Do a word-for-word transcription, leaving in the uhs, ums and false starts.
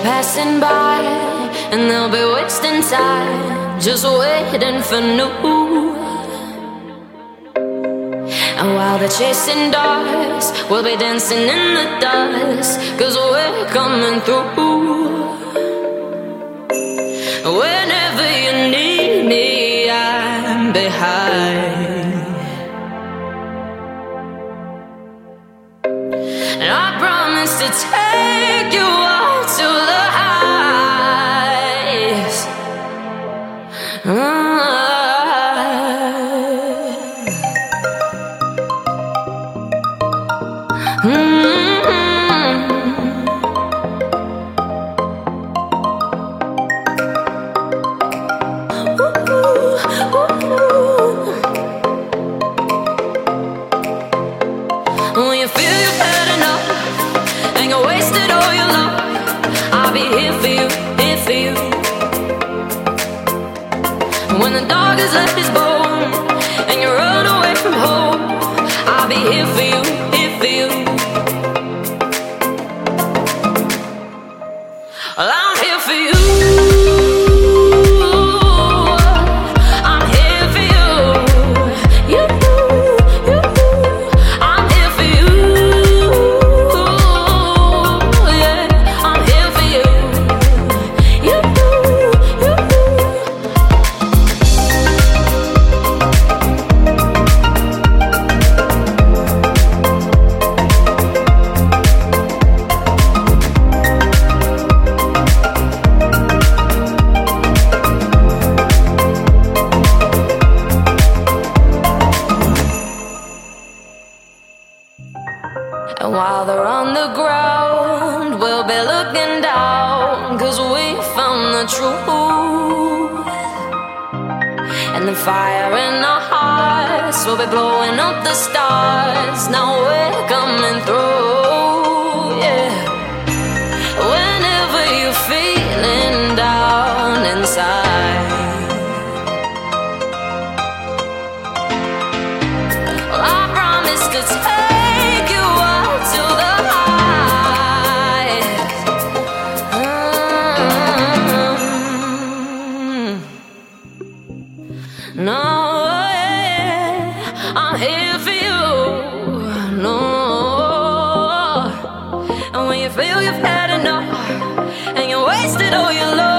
passing by, and they'll be wasting time, just waiting for new. And while they're chasing dogs, we'll be dancing in the dust, 'cause we're coming through. Whenever you need me, I'm behind. And I promise to take you up to the heights. uh. When you feel you've had enough and you wasted all your love, I'll be here for you, here for you. When the dog has left his bone and you run away from home, I'll be here for you, here for you. Well, I'm here for you. And while they're on the ground, we'll be looking down, 'cause we found the truth. And the fire in our hearts will be blowing up the stars. Now we're coming through, yeah. Whenever you're feeling down inside, well, I promise to take you up to the heights. Mm-hmm. No, yeah, I'm here for you. No, and when you feel you've had enough and you wasted all your love,